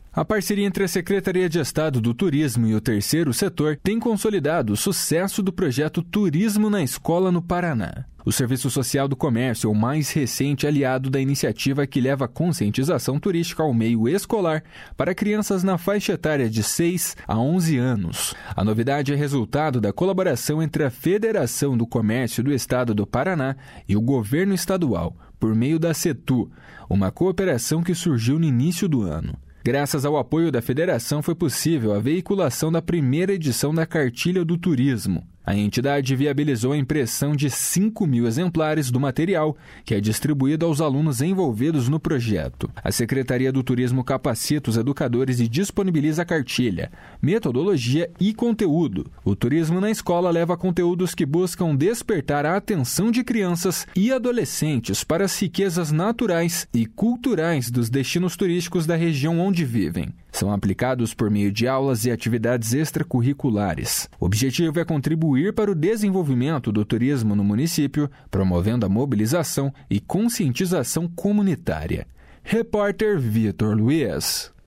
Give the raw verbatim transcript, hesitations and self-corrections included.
A parceria entre a Secretaria de Estado do Turismo e o Terceiro Setor tem consolidado o sucesso do projeto Turismo na Escola no Paraná. O Serviço Social do Comércio é o mais recente aliado da iniciativa que leva a conscientização turística ao meio escolar para crianças na faixa etária de seis a onze anos. A novidade é resultado da colaboração entre a Federação do Comércio do Estado do Paraná e o governo estadual, por meio da CETU, uma cooperação que surgiu no início do ano. Graças ao apoio da Federação, foi possível a veiculação da primeira edição da Cartilha do Turismo. A entidade viabilizou a impressão de cinco mil exemplares do material, que é distribuído aos alunos envolvidos no projeto. A Secretaria do Turismo capacita os educadores e disponibiliza a cartilha, metodologia e conteúdo. O Turismo na Escola leva conteúdos que buscam despertar a atenção de crianças e adolescentes para as riquezas naturais e culturais dos destinos turísticos da região onde vivem. São aplicados por meio de aulas e atividades extracurriculares. O objetivo é contribuir para o desenvolvimento do turismo no município, promovendo a mobilização e conscientização comunitária. Repórter Vitor Luiz.